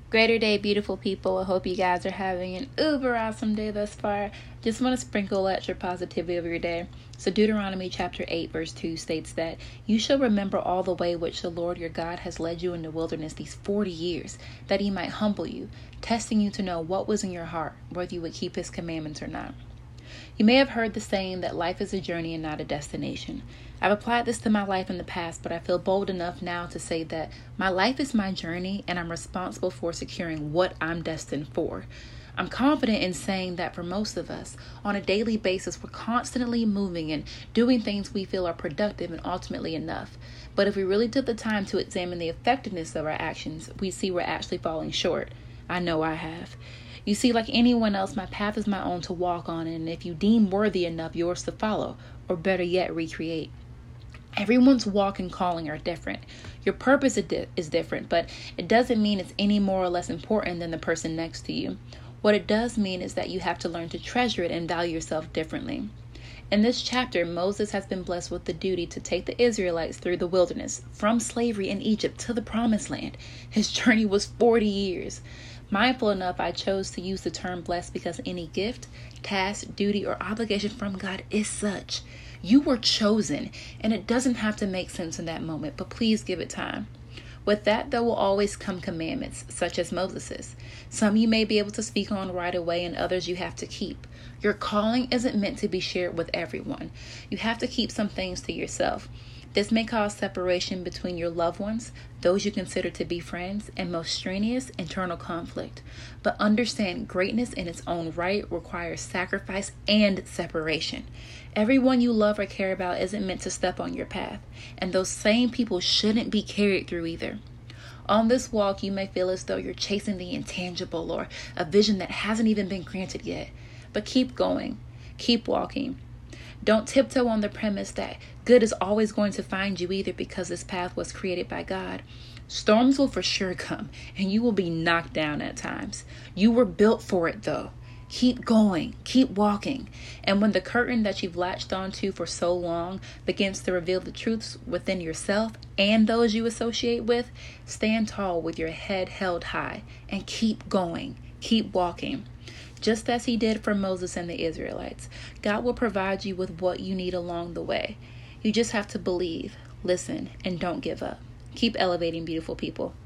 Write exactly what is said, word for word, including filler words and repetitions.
Greater day, beautiful people. I hope you guys are having an uber awesome day thus far. Just want to sprinkle extra positivity over your day. So Deuteronomy chapter eight verse two states that you shall remember all the way which the Lord your God has led you in the wilderness these forty years, that he might humble you, testing you to know what was in your heart, whether you would keep his commandments or not. You may have heard the saying that life is a journey and not a destination. I've applied this to my life in the past, but I feel bold enough now to say that my life is my journey and I'm responsible for securing what I'm destined for. I'm confident in saying that for most of us, on a daily basis, we're constantly moving and doing things we feel are productive and ultimately enough. But if we really took the time to examine the effectiveness of our actions, we see we're actually falling short. I know I have. You see, like anyone else, my path is my own to walk on, and if you deem worthy enough, yours to follow, or better yet, recreate. Everyone's walk and calling are different. Your purpose is different, but it doesn't mean it's any more or less important than the person next to you. What it does mean is that you have to learn to treasure it and value yourself differently. In this chapter, Moses has been blessed with the duty to take the Israelites through the wilderness, from slavery in Egypt to the promised land. His journey was forty years. Mindful enough, I chose to use the term blessed because any gift, task, duty, or obligation from God is such. You were chosen, and it doesn't have to make sense in that moment, but please give it time. With that, there will always come commandments, such as Moses's. Some you may be able to speak on right away, and others you have to keep. Your calling isn't meant to be shared with everyone. You have to keep some things to yourself. This may cause separation between your loved ones, those you consider to be friends, and most strenuous internal conflict. But understand, greatness in its own right requires sacrifice and separation. Everyone you love or care about isn't meant to step on your path, and those same people shouldn't be carried through either. On this walk, you may feel as though you're chasing the intangible or a vision that hasn't even been granted yet. But keep going. Keep walking. Don't tiptoe on the premise that good is always going to find you either, because this path was created by God. Storms will for sure come, and you will be knocked down at times. You were built for it, though. Keep going, keep walking. And when the curtain that you've latched onto for so long begins to reveal the truths within yourself and those you associate with, stand tall with your head held high and keep going, keep walking. Just as he did for Moses and the Israelites, God will provide you with what you need along the way. You just have to believe, listen, and don't give up. Keep elevating, beautiful people.